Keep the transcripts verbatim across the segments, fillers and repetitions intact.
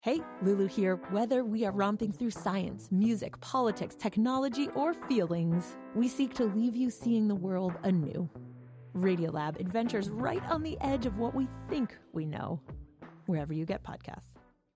Hey, Lulu here. Whether we are romping through science, music, politics, technology, or feelings, we seek to leave you seeing the world anew. Radiolab adventures right on the edge of what we think we know, wherever you get podcasts.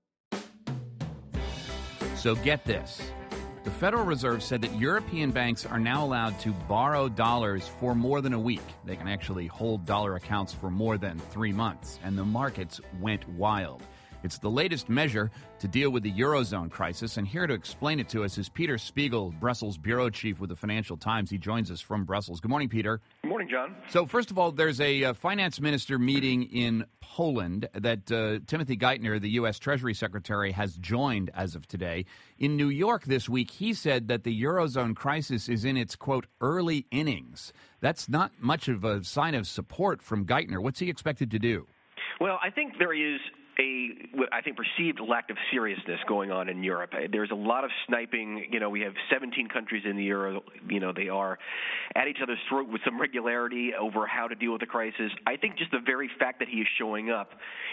So get this. The Federal Reserve said that European banks are now allowed to borrow dollars for more than a week. They can actually hold dollar accounts for more than three months, and the markets went wild. It's the latest measure to deal with the Eurozone crisis, and here to explain it to us is Peter Spiegel, Brussels bureau chief with the Financial Times. He joins us from Brussels. Good morning, Peter. Good morning, John. So, first of all, there's a uh, finance minister meeting in Poland that uh, Timothy Geithner, the U S. Treasury Secretary, has joined as of today. In New York this week, he said that the Eurozone crisis is in its, quote, early innings. That's not much of a sign of support from Geithner. What's he expected to do? Well, I think there is a, I think, perceived lack of seriousness going on in Europe. There's a lot of sniping. You know, we have seventeen countries in the Euro. You know, they are at each other's throat with some regularity over how to deal with the crisis. I think just the very fact that he is showing up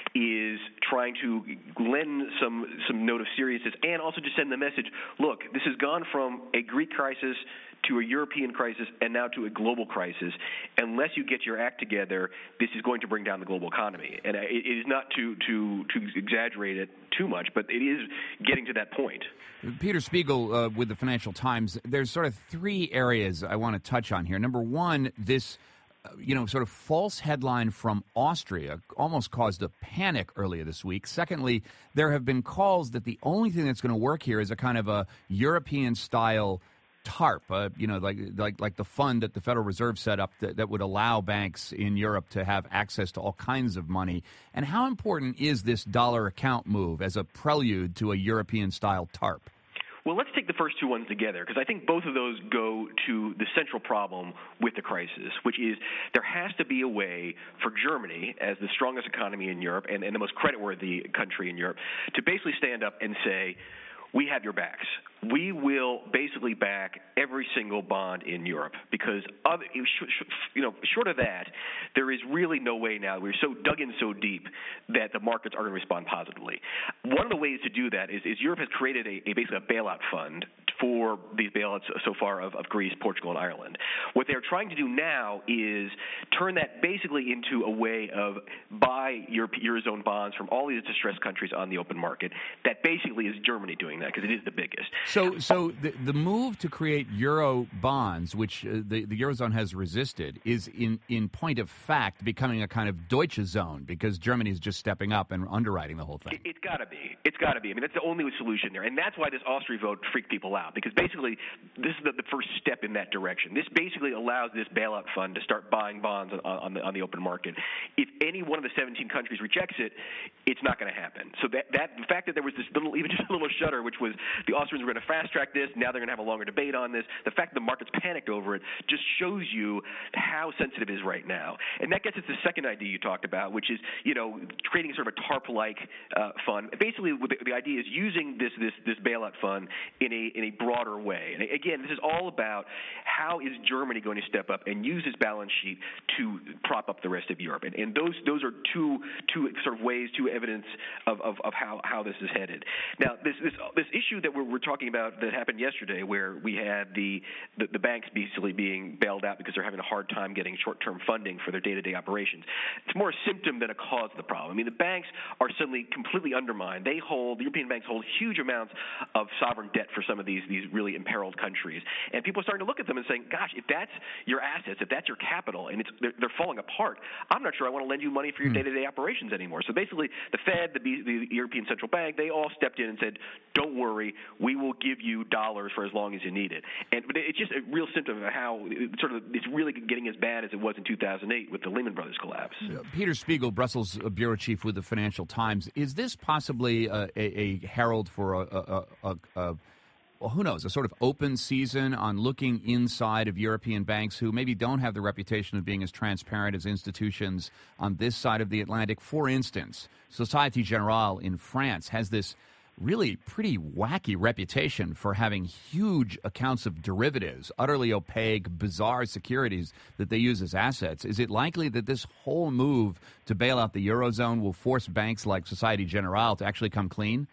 is trying to lend some, some note of seriousness and also just send the message, look, this has gone from a Greek crisis to a European crisis and now to a global crisis. Unless you get your act together, this is going to bring down the global economy. And it, it is not to, to, to exaggerate it too much, but it is getting to that point. Peter Spiegel uh, with the Financial Times, there's sort of three areas I want to touch on here. Number one, this uh, you know, sort of false headline from Austria almost caused a panic earlier this week. Secondly, there have been calls that the only thing that's going to work here is a kind of a European-style TARP, uh, you know, like like like the fund that the Federal Reserve set up that, that would allow banks in Europe to have access to all kinds of money. And how important is this dollar account move as a prelude to a European-style TARP? Well, let's take the first two ones together, because I think both of those go to the central problem with the crisis, which is there has to be a way for Germany, as the strongest economy in Europe and, and the most creditworthy country in Europe, to basically stand up and say, we have your backs. We will basically back every single bond in Europe because, other, you know, short of that, there is really no way now. We're so dug in so deep that the markets are going to respond positively. One of the ways to do that is, is Europe has created a, a basically a bailout fund for these bailouts so far of, of Greece, Portugal, and Ireland. What they're trying to do now is turn that basically into a way of buy Europe, Eurozone bonds from all these distressed countries on the open market. That basically is Germany doing that because it is the biggest. So, so the, the move to create Euro bonds, which uh, the, the Eurozone has resisted, is in, in point of fact becoming a kind of Deutsche Zone because Germany is just stepping up and underwriting the whole thing. It, it's got to be. It's got to be. I mean, that's the only solution there. And that's why this Austria vote freaked people out because basically this is the, the first step in that direction. This basically allows this bailout fund to start buying bonds on, on, the, on the open market. If any one of the seventeen countries rejects it, it's not going to happen. So that, that the fact that there was this little, even just a little shudder, which was the Austrians were going to fast-track this, now they're going to have a longer debate on this. The fact that the markets panicked over it just shows you how sensitive it is right now. And that gets us to the second idea you talked about, which is, you know, creating sort of a TARP-like uh, fund. Basically, the, the idea is using this, this, this bailout fund in a, in a broader way. And again, this is all about how is Germany going to step up and use its balance sheet to prop up the rest of Europe. And, and those those are two two sort of ways, two evidence of, of, of how, how this is headed. Now, this this, this issue that we're, we're talking about that happened yesterday where we had the, the, the banks basically being bailed out because they're having a hard time getting short-term funding for their day-to-day operations. It's more a symptom than a cause of the problem. I mean, the banks are suddenly completely undermined. They hold, the European banks hold huge amounts of sovereign debt for some of these, these really imperiled countries. And people are starting to look at them and saying, gosh, if that's your assets, if that's your capital, and it's they're, they're falling apart, I'm not sure I want to lend you money for your day-to-day operations anymore. So basically, the Fed, the, the European Central Bank, they all stepped in and said, don't worry, we will give you dollars for as long as you need it. And but it's just a real symptom of how it sort of it's really getting as bad as it was in two thousand eight with the Lehman Brothers collapse. Uh, Peter Spiegel, Brussels bureau chief with the Financial Times. Is this possibly a, a, a herald for a, a, a, a well, who knows, a sort of open season on looking inside of European banks who maybe don't have the reputation of being as transparent as institutions on this side of the Atlantic? For instance, Société Générale in France has this really pretty wacky reputation for having huge accounts of derivatives, utterly opaque, bizarre securities that they use as assets. Is it likely that this whole move to bail out the Eurozone will force banks like Société Générale to actually come clean?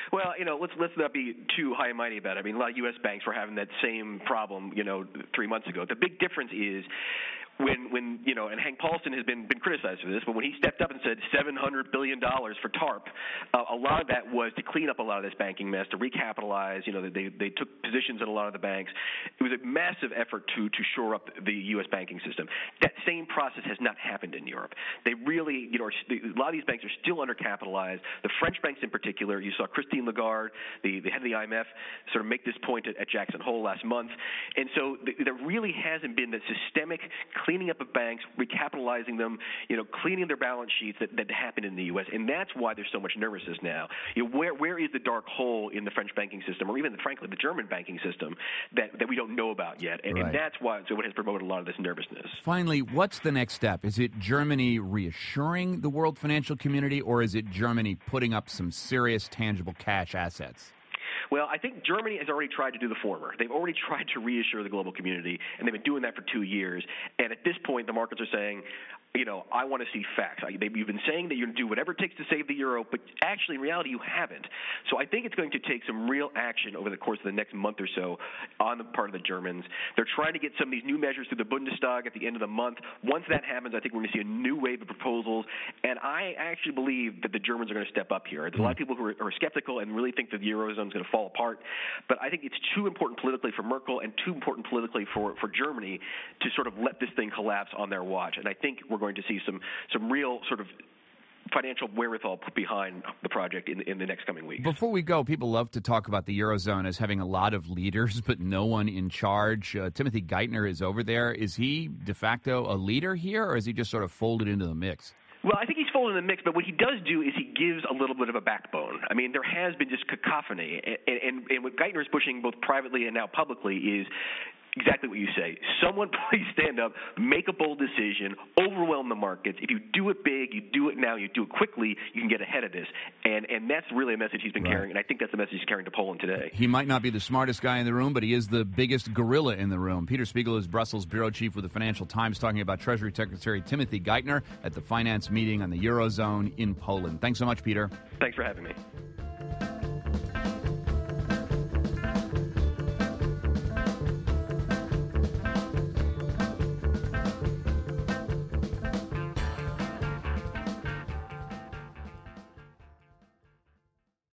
Well, you know, let's let's not be too high and mighty about it. I mean, a lot of U S banks were having that same problem, you know, three months ago. The big difference is when, when you know, and Hank Paulson has been, been criticized for this, but when he stepped up and said seven hundred billion dollars for TARP, uh, a lot of that was to clean up a lot of this banking mess, to recapitalize. You know, they they took positions in a lot of the banks. It was a massive effort to to shore up the U S banking system. That same process has not happened in Europe. They really, you know, are, a lot of these banks are still undercapitalized. The French banks in particular, you saw Christine Lagarde, the, the head of the I M F, sort of make this point at, at Jackson Hole last month. And so th- there really hasn't been the systemic cleaning up of banks, recapitalizing them, you know, cleaning their balance sheets that, that happened in the U S. And that's why there's so much nervousness now. You know, where where is the dark hole in the French banking system, or even, frankly, the German banking system that, that we don't know about yet? And, right. and that's why so it has promoted a lot of this nervousness. Finally, what's the next step? Is it Germany reassuring the world financial community, or is it Germany putting up some serious tangible cash assets? Well, I think Germany has already tried to do the former. They've already tried to reassure the global community, and they've been doing that for two years. And at this point, the markets are saying, you know, I want to see facts. I, they've, you've been saying that you're going to do whatever it takes to save the euro, but actually, in reality, you haven't. So I think it's going to take some real action over the course of the next month or so on the part of the Germans. They're trying to get some of these new measures through the Bundestag at the end of the month. Once that happens, I think we're going to see a new wave of proposals, and I actually believe that the Germans are going to step up here. There's a lot of people who are, are skeptical and really think that the eurozone is going to fall apart, but I think it's too important politically for Merkel and too important politically for, for Germany to sort of let this thing collapse on their watch. And I think we're going to see some some real sort of financial wherewithal put behind the project in, in the next coming weeks. Before we go, people love to talk about the Eurozone as having a lot of leaders, but no one in charge. Uh, Timothy Geithner is over there. Is he de facto a leader here, or is he just sort of folded into the mix? Well, I think he's folded in the mix, but what he does do is he gives a little bit of a backbone. I mean, there has been just cacophony, and, and, and what Geithner is pushing both privately and now publicly is exactly what you say. Someone please stand up, make a bold decision, overwhelm the markets. If you do it big, you do it now, you do it quickly, you can get ahead of this. And and that's really a message he's been right. carrying, and I think that's the message he's carrying to Poland today. He might not be the smartest guy in the room, but he is the biggest gorilla in the room. Peter Spiegel is Brussels bureau chief with the Financial Times, talking about Treasury Secretary Timothy Geithner at the finance meeting on the Eurozone in Poland. Thanks so much, Peter. Thanks for having me.